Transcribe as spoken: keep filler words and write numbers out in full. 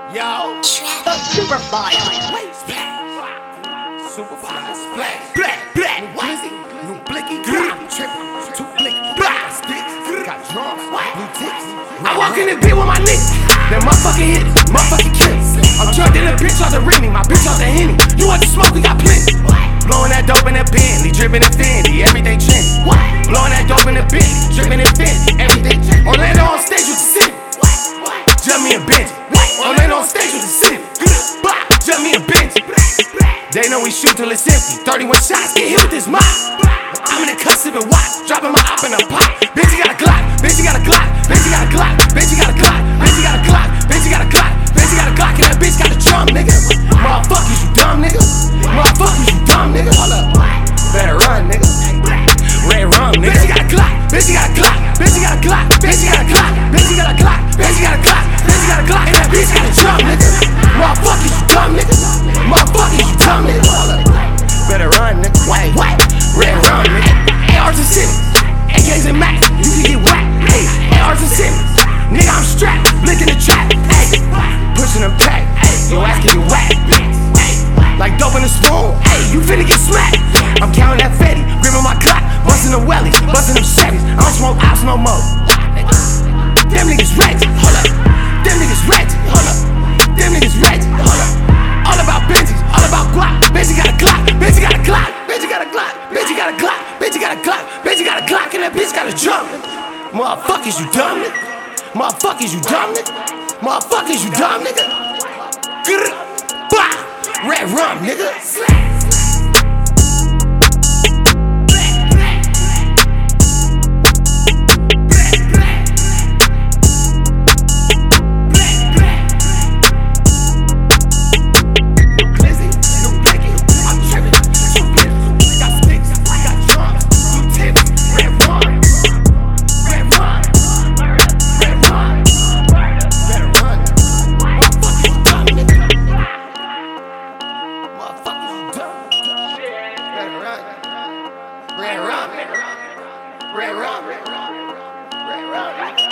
Yo, super fly, super fly, black, black, black, Wizzy, new blicky, trippin', two blick, black sticks, got drums, blue tips. I walk in the pit with my niggas, that motherfucking hit, motherfucking kills. I'm drunk in the bitch off the Remy, my bitch off the Henny. You want the smoke? We got plenty. Blowing that dope in the Bentley, drippin' in Fendi, everything trendy. Blowing that dope in the Bentley, drippin' in Fendi, everything trendy. Orlando on stage with the city, jump me a bench. Orlando on stage with the city, jump me a bench. They know we shoot till it's empty. thirty-one shots, get hit with this mop. I'm in the cut sippin' watch, dropping my op in a pot. Bitch, you got a Glock, bitch, you got a Glock, bitch, you got a Glock, bitch, you got a Glock, bitch, you got a Glock, bitch, you got a Glock, bitch, you got a Glock, and that bitch got a drum, nigga. Motherfuckers, you dumb, nigga. Motherfuckers, you dumb, nigga. Hold up, better run, nigga. Red rum, nigga. Bitch, you got a Glock, bitch, you got a Glock, bitch, you got a Glock, bitch, you got a Glock, bitch, you got a Glock, bitch, you got a Glock, bitch, you got a Glock, and that bitch got a drum, nigga. Motherfuckers, you dumb, nigga. Motherfuckers, you dumb, nigga. Hold up, better run, nigga. Wait, wait, red rum, nigga. A Rs and Simmons, A Ks and Mac, you can get whacked. Hey, A Rs and Simmons, nigga, I'm strapped, blinking the trap. Hey, pushing them pack. Hey, your ass can get whacked. Like dope in a spoon. Hey, you finna get smacked. I'm counting that fatty, gripping my clock, busting them wellies, busting them Chevys. I don't smoke ops no more. Them niggas wrecked. Hold up. Them niggas wrecked. Hold up. Them niggas wrecked. Hold up. All about Benjis, all about guap. Bitch, you got a Glock. Bitch, you got a Glock. Bitch, you got a Glock. Bitch, you got a Glock. Bitch, you got a Glock. Bitch, you got a Glock, and that bitch got a drum. Motherfuckers, you dumb nigga. Motherfuckers, you dumb nigga. Motherfuckers, you dumb nigga. Grr, bah, red rum, nigga. Red rum, red rum, red rum, red rum.